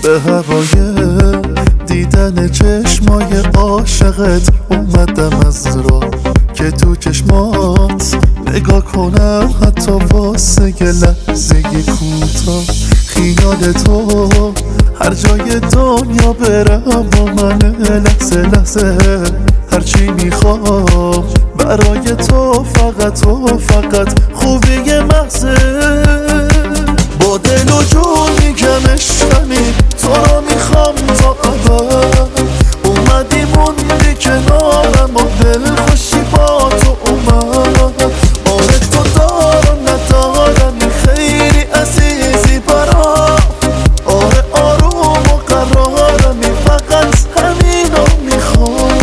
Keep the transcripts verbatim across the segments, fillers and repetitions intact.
به هوای دیدن چشمای عاشقت اومدم از راه که تو چشمات نگاه کنم، حتی واسه یه لحظه کوتاه. خیال تو هر جای دنیا برم با من، لحظه لحظه هرچی میخوام برای تو، فقط تو، فقط خوبی محضه. با دل و جون میگم عشقمی، تو رو میخوام تا ابد. اومدی موندی کنارم و دل خوشی با تو اومد. آره تو دارم ندارم خیلی عزیزی برام. آره آروم و قرارمی، فقط همینو میخوام.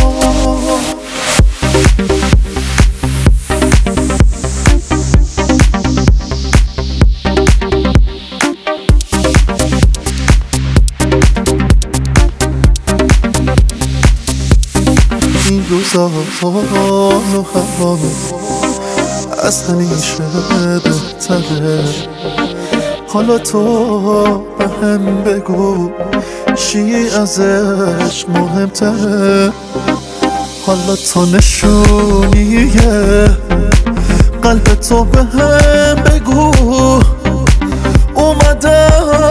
این روزا حال و هوا از همیشه بهتره. حالا تو به هم بگو چی ازش مهمتره. حالا تو نشونیه قلب تو به هم بگو اومدم